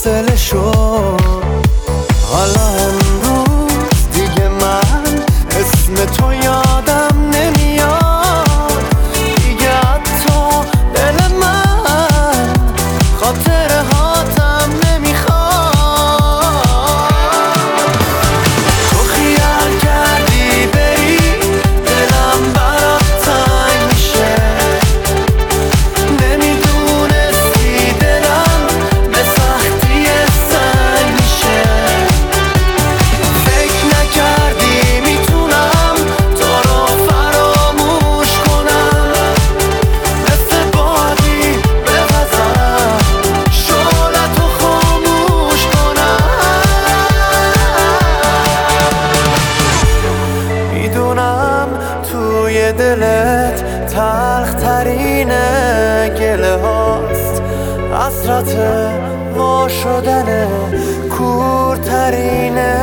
فاصله شد. حالا امروز دیگه من اسم تو یادم نمیاد دیگه، حتی دل من خاطره هاتم نمیخواد. تو خیال کردی بری دلم برات تنگ میشه، نمیدونستی دلم به سختی سنگ میشه. فکر نکردی میتونم تو رو فراموش کنم، مثل بادی بپزم شعلتو خاموش کنم. میدونم توی دلت تلخ ترین گله هاست، حسرت وا شدن کورترین